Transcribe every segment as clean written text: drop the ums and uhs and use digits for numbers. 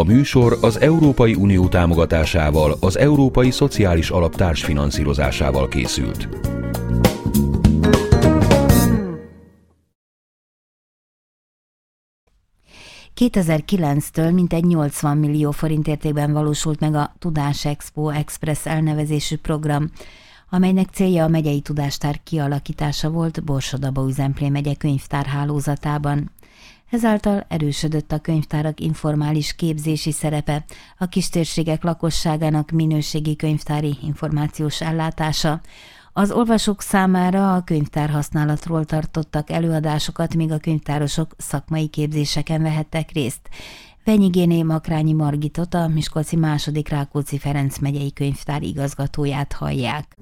A műsor az Európai Unió támogatásával, az Európai Szociális Alap társfinanszírozásával készült. ...2009-től mintegy 80 millió forint értékben valósult meg a Tudásexpo Express elnevezésű program, amelynek célja a megyei tudástár kialakítása volt Borsod-Abaúj-Zemplén megye könyvtárhálózatában. Ezáltal erősödött a könyvtárak informális képzési szerepe, a kistérségek lakosságának minőségi könyvtári információs ellátása. Az olvasók számára a könyvtárhasználatról tartottak előadásokat, míg a könyvtárosok szakmai képzéseken vehettek részt. Venyigéné Makrányi Margitot, a Miskolci II. Rákóczi Ferenc megyei könyvtár igazgatóját hallják.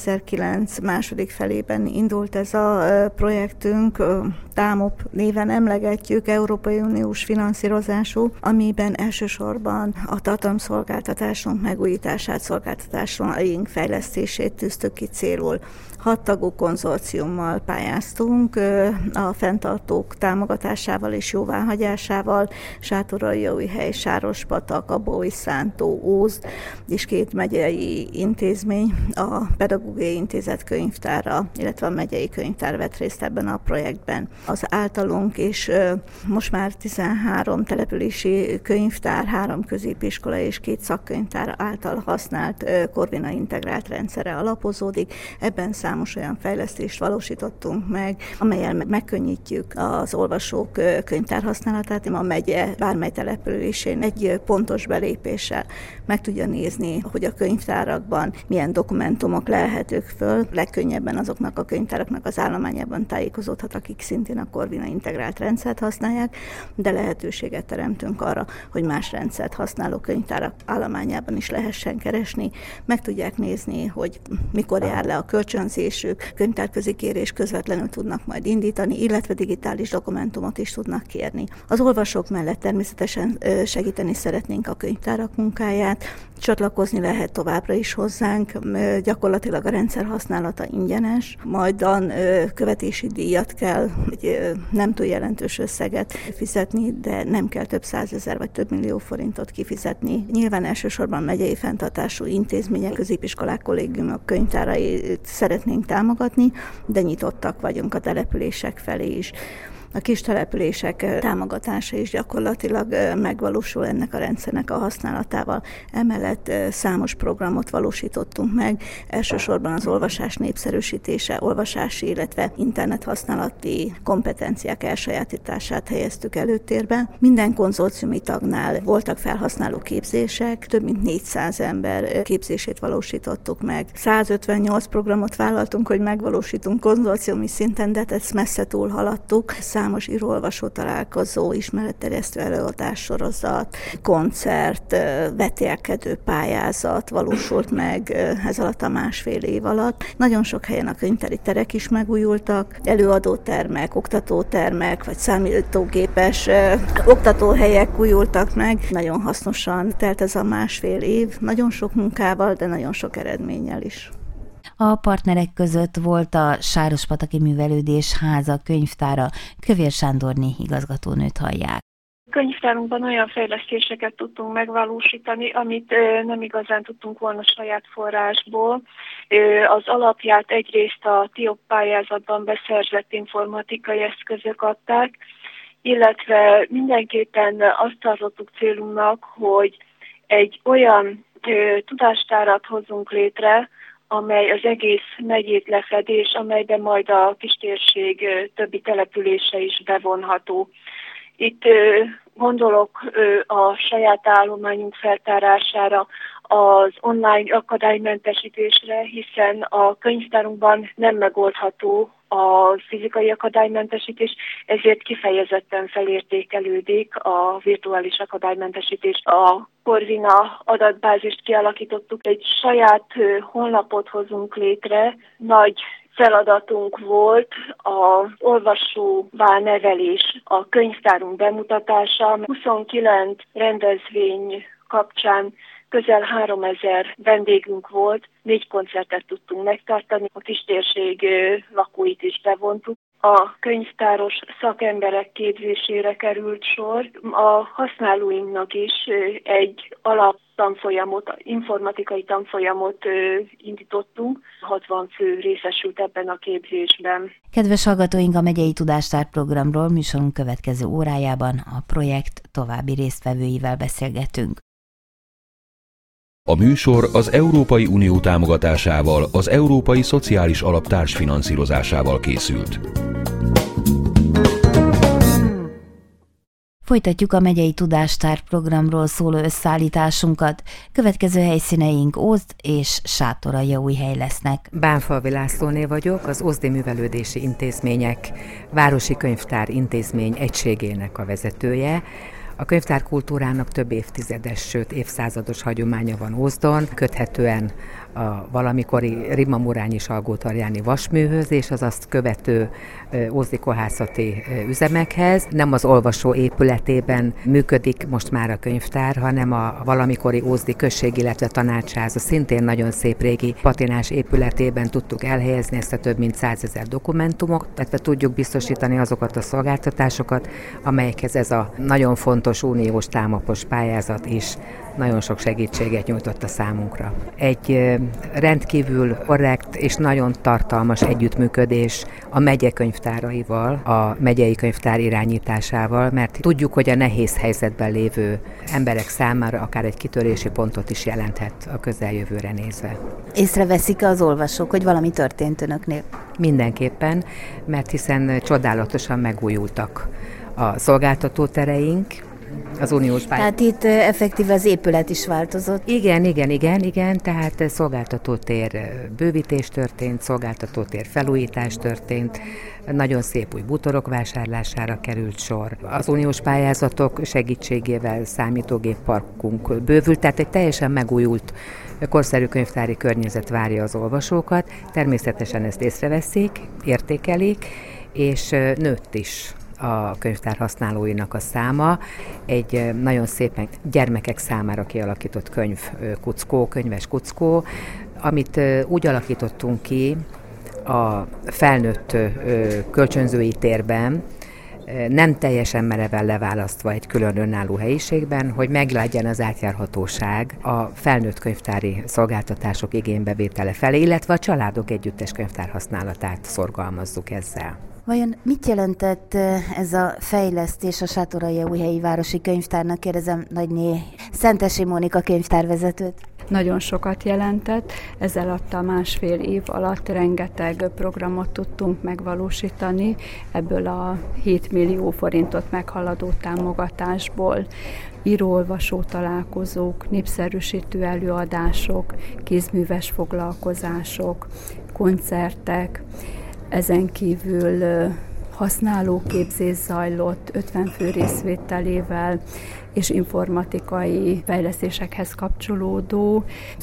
2009 második felében indult ez a projektünk, TAMOP néven emlegetjük, Európai Uniós finanszírozású, amiben elsősorban a tartalomszolgáltatásunk megújítását, szolgáltatásaink fejlesztését tűztük ki célul. 6 tagú konzorciummal pályáztunk, a fenntartók támogatásával és jóváhagyásával, Sátoraljaújhely, Sárospatak, Abaúj-Szántó, Ózd és 2 megyei intézmény, a Pedagógiai Intézet könyvtára, illetve a megyei könyvtár vett részt ebben a projektben. Az általunk és most már 13 települési könyvtár, 3 középiskola és 2 szakkönyvtár által használt Corvina integrált rendszerre alapozódik. Ebben számos olyan fejlesztést valósítottunk meg, amellyel megkönnyítjük az olvasók könyvtárhasználatát. A megye bármely településén egy pontos belépéssel meg tudja nézni, hogy a könyvtárakban milyen dokumentumok lelhetők föl. Legkönnyebben azoknak a könyvtáraknak az állományában tájékozódhat, akik szintén a Corvina integrált rendszert használják, de lehetőséget teremtünk arra, hogy más rendszert használó könyvtárak állományában is lehessen keresni. Meg tudják nézni, hogy mikor jár le a kölcsönzésük, könyvtárközi kérés közvetlenül tudnak majd indítani, illetve digitális dokumentumot is tudnak kérni. Az olvasók mellett természetesen segíteni szeretnénk a könyvtárak munkáját, csatlakozni lehet továbbra is hozzánk, gyakorlatilag a rendszer használata ingyenes, majdan követési díjat kell, egy nem túl jelentős összeget fizetni, de nem kell több 100 000 vagy több millió forintot kifizetni. Nyilván elsősorban megyei fenntartású intézmények, középiskolák, kollégiumok könyvtárait szeretnénk támogatni, de nyitottak vagyunk a települések felé is. A kis települések támogatása is gyakorlatilag megvalósul ennek a rendszernek a használatával. Emellett számos programot valósítottunk meg, elsősorban az olvasás népszerűsítése, olvasási, illetve internethasználati kompetenciák elsajátítását helyeztük előtérbe. Minden konzorciumi tagnál voltak felhasználó képzések, több mint 400 ember képzését valósítottuk meg. 158 programot vállaltunk, hogy megvalósítunk konzorciumi szinten, de ezt messze túl haladtuk. Számos író-olvasó találkozó, ismeretterjesztő előadássorozat, koncert, vetélkedő pályázat valósult meg ez alatt a másfél év alatt. Nagyon sok helyen a könyvtári terek is megújultak, előadótermek, oktatótermek, vagy számítógépes oktatóhelyek újultak meg. Nagyon hasznosan telt ez a másfél év, nagyon sok munkával, de nagyon sok eredménnyel is. A partnerek között volt a Sárospataki Művelődés Háza könyvtára, Kövér Sándorné igazgatónőt hallják. Könyvtárunkban olyan fejlesztéseket tudtunk megvalósítani, amit nem igazán tudtunk volna saját forrásból. Az alapját egyrészt a TIOP pályázatban beszerzett informatikai eszközök adták, illetve mindenképpen azt tartottuk célunknak, hogy egy olyan tudástárat hozzunk létre, amely az egész megyét lefedi, és amelyben majd a kistérség többi települése is bevonható. Itt gondolok a saját állományunk feltárására, az online akadálymentesítésre, hiszen a könyvtárunkban nem megoldható a fizikai akadálymentesítés, ezért kifejezetten felértékelődik a virtuális akadálymentesítés. A Corvina adatbázist kialakítottuk, egy saját honlapot hozunk létre, nagy feladatunk volt az olvasóvá nevelés, a könyvtárunk bemutatása. 29 rendezvény kapcsán közel 3000 vendégünk volt, 4 koncertet tudtunk megtartani, a kistérség lakóit is bevontuk. A könyvtáros szakemberek képzésére került sor. A használóinknak is egy alaptanfolyamot, informatikai tanfolyamot indítottunk. 60 fő részesült ebben a képzésben. Kedves hallgatóink, a Megyei Tudástár programról műsorunk következő órájában a projekt további résztvevőivel beszélgetünk. A műsor az Európai Unió támogatásával, az Európai Szociális Alap társfinanszírozásával készült. Folytatjuk a Megyei Tudástár programról szóló összeállításunkat. Következő helyszíneink Ózd és Sátoraljaújhely lesznek. Bánfalvi Lászlóné vagyok, az Ózdi Művelődési Intézmények Városi Könyvtár Intézmény egységének a vezetője. A könyvtárkultúrának több évtizedes, sőt évszázados hagyománya van Ózdon, köthetően a valamikori Rima-Murányi Salgótarjáni vasműhöz és az azt követő ózdi kohászati üzemekhez. Nem az olvasó épületében működik most már a könyvtár, hanem a valamikori ózdi község, illetve tanácsháza szintén nagyon szép régi patinás épületében tudtuk elhelyezni ezt a több mint 100 000 dokumentumot, illetve tudjuk biztosítani azokat a szolgáltatásokat, amelyekhez ez a nagyon fontos uniós támapos pályázat is nagyon sok segítséget nyújtott a számunkra. Egy rendkívül korrekt és nagyon tartalmas együttműködés a megye könyvtáraival, a megyei könyvtár irányításával, mert tudjuk, hogy a nehéz helyzetben lévő emberek számára akár egy kitörési pontot is jelenthet a közeljövőre nézve. Észreveszik az olvasók, hogy valami történt önöknél? Mindenképpen, mert hiszen csodálatosan megújultak a szolgáltatótereink, az uniós pályázat. Tehát itt effektíve az épület is változott. Igen, tehát szolgáltatótér bővítés történt, szolgáltatótér felújítás történt, nagyon szép új bútorok vásárlására került sor. Az uniós pályázatok segítségével számítógépparkunk bővült, tehát egy teljesen megújult korszerű könyvtári környezet várja az olvasókat. Természetesen ezt észreveszik, értékelik, és nőtt is a könyvtár használóinak a száma. Egy nagyon szépen gyermekek számára kialakított könyves kuckó, amit úgy alakítottunk ki a felnőtt kölcsönzői térben, nem teljesen mereven leválasztva egy külön önálló helyiségben, hogy meglegyen az átjárhatóság a felnőtt könyvtári szolgáltatások igénybevétele felé, illetve a családok együttes könyvtárhasználatát szorgalmazzuk ezzel. Vajon mit jelentett ez a fejlesztés a Sátoraljaújhelyi Városi Könyvtárnak? Kérdezem nagyné Szentesi Mónika könyvtárvezetőt. Nagyon sokat jelentett. Ez alatt a 1,5 év alatt rengeteg programot tudtunk megvalósítani ebből a 7 millió forintot meghaladó támogatásból. Író-olvasó találkozók, népszerűsítő előadások, kézműves foglalkozások, koncertek, ezen kívül használóképzés zajlott 50 fő részvételével, és informatikai fejlesztésekhez kapcsolódó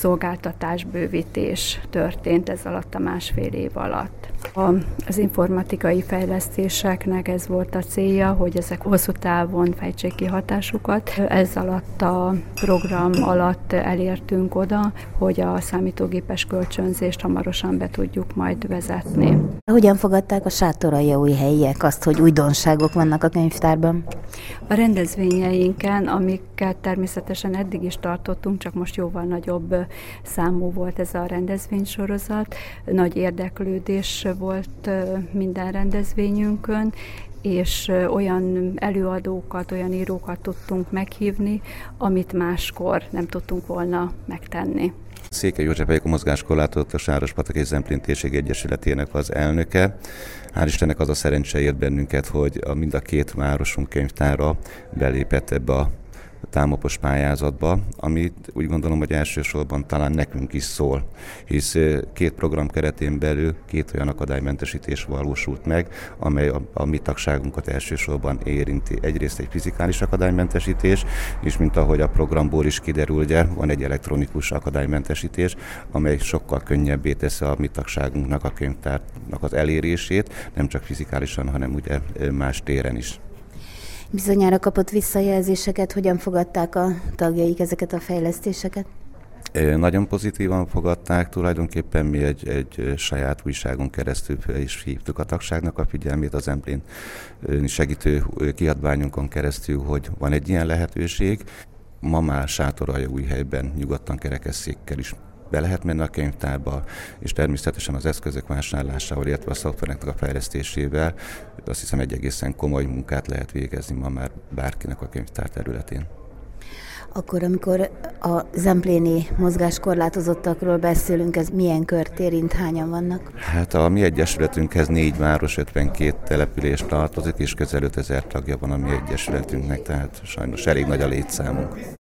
szolgáltatásbővítés történt ez alatt a 1,5 év alatt. Az informatikai fejlesztéseknek ez volt a célja, hogy ezek hosszú távon fejtsék ki hatásukat. Ez alatt a program alatt elértünk oda, hogy a számítógépes kölcsönzést hamarosan be tudjuk majd vezetni. Hogyan fogadták a sátoraljaújhelyiek azt, hogy újdonságok vannak a könyvtárban? A rendezvényeinken, amiket természetesen eddig is tartottunk, csak most jóval nagyobb számú volt ez a rendezvénysorozat. Nagy érdeklődés volt minden rendezvényünkön, és olyan előadókat, olyan írókat tudtunk meghívni, amit máskor nem tudtunk volna megtenni. Székely József vagyok, a mozgáskorlátozott a Sárospatak és Zemplén Térség Egyesületének az elnöke. Hál' Istennek az a szerencse ért bennünket, hogy mind a két városunk könyvtára belépett ebbe a támapos pályázatba, amit úgy gondolom, hogy elsősorban talán nekünk is szól, hisz 2 program keretén belül 2 olyan akadálymentesítés valósult meg, amely a mi tagságunkat elsősorban érinti. Egyrészt egy fizikális akadálymentesítés, és mint ahogy a programból is kiderül, ugye, van egy elektronikus akadálymentesítés, amely sokkal könnyebbé teszi a mi tagságunknak, a könyvtárnak az elérését, nem csak fizikálisan, hanem ugye más téren is. Bizonyára kapott visszajelzéseket, hogyan fogadták a tagjaik ezeket a fejlesztéseket? Nagyon pozitívan fogadták, tulajdonképpen mi egy saját újságon keresztül is hívtuk a tagságnak a figyelmét, az Zemplén segítő kiadványunkon keresztül, hogy van egy ilyen lehetőség. Ma már Sátoraljaújhelyben nyugodtan kerekesszékkel is be lehet menni a könyvtárba, és természetesen az eszközök vásárlásával, illetve a szoftvereknek a fejlesztésével azt hiszem egy egészen komoly munkát lehet végezni ma már bárkinek a könyvtár területén. Akkor, amikor a zempléni mozgáskorlátozottakról beszélünk, ez milyen kört érint, hányan vannak? Hát a mi egyesületünkhez 4 város, 52 település tartozik, és közel 5000 tagja van a mi egyesületünknek, tehát sajnos elég nagy a létszámunk.